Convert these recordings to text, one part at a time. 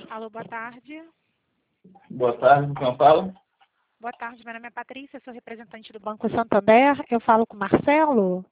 Alô, boa tarde. Boa tarde, quem fala? Boa tarde, meu nome é Patrícia, sou representante do Banco Santander. Eu falo com o Marcelo?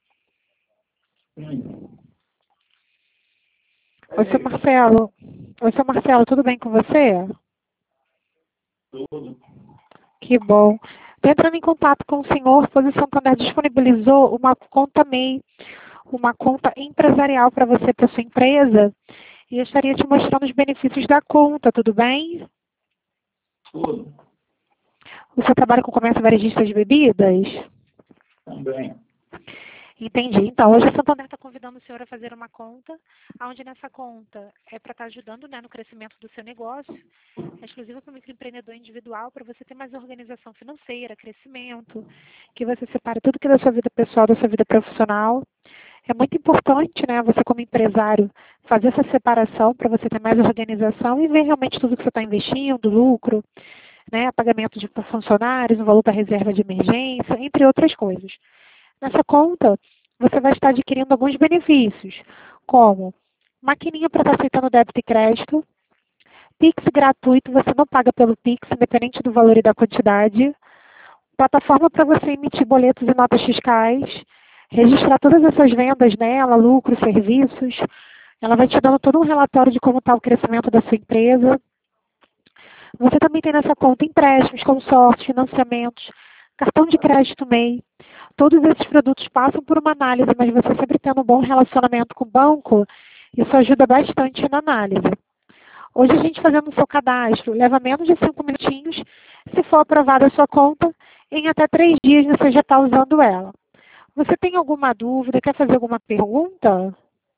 Oi, seu Marcelo. Oi, seu Marcelo, tudo bem com você? Tudo. Que bom. Estou entrando em contato com o senhor, pois o Santander disponibilizou uma conta MEI, uma conta empresarial para você, para sua empresa, e eu estaria te mostrando os benefícios da conta, tudo bem? Tudo. Você trabalha com comércio varejista de bebidas? Também. Entendi. Então, hoje a Santander está convidando o senhor a fazer uma conta, onde nessa conta é para estar ajudando, né, no crescimento do seu negócio, é exclusiva para o microempreendedor individual, para você ter mais organização financeira, crescimento, que você separe tudo que é da sua vida pessoal, da sua vida profissional. É muito importante, né, você como empresário, fazer essa separação para você ter mais organização e ver realmente tudo que você está investindo, lucro, né, pagamento de funcionários, o valor da reserva de emergência, entre outras coisas. Nessa conta, você vai estar adquirindo alguns benefícios, como maquininha para estar aceitando débito e crédito, Pix gratuito, você não paga pelo Pix, independente do valor e da quantidade, plataforma para você emitir boletos e notas fiscais, registrar todas as suas vendas nela, lucros, serviços. Ela vai te dando todo um relatório de como está o crescimento da sua empresa. Você também tem nessa conta empréstimos, consórcios, financiamentos, cartão de crédito MEI. Todos esses produtos passam por uma análise, mas você sempre tendo um bom relacionamento com o banco, isso ajuda bastante na análise. Hoje a gente fazendo o seu cadastro, leva menos de 5 minutinhos. Se for aprovada a sua conta, em até 3 dias você já está usando ela. Você tem alguma dúvida, quer fazer alguma pergunta?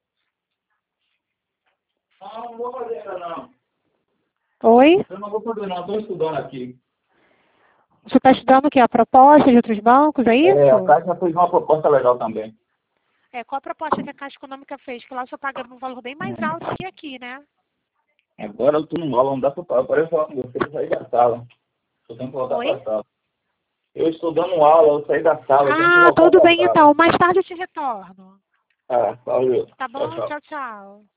Não vou fazer ainda não. Oi? Eu não vou fazer não, estou estudando aqui. Você está estudando o quê? A proposta de outros bancos, é isso? A Caixa fez uma proposta legal também. Qual a proposta que a Caixa Econômica fez? Que lá você paga um valor bem mais alto que aqui, né? Agora eu estou numa aula, não dá para parar. Parece falar com você, eu saí da sala. Eu tenho que voltar Oi? para a sala. Eu estou dando aula, eu saí da sala, eu tenho que voltar Tudo para a bem sala. então. Mais tarde eu te retorno. Valeu. Tá Tchau, bom? tchau. Tchau, tchau.